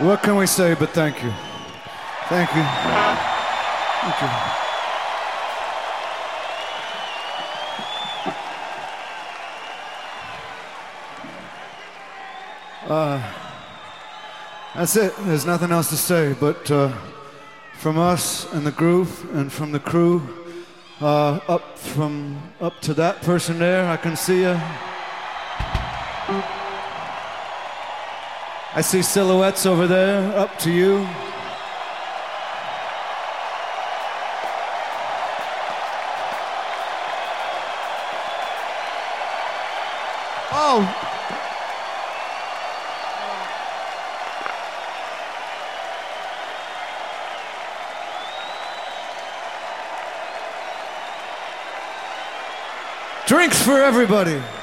What can we say but thank you? Thank you. Thank you. That's it. There's nothing else to say, but from us and the groove and from the crew, up to that person there, I can see you. I see silhouettes over there, up to you. Oh! Drinks for everybody.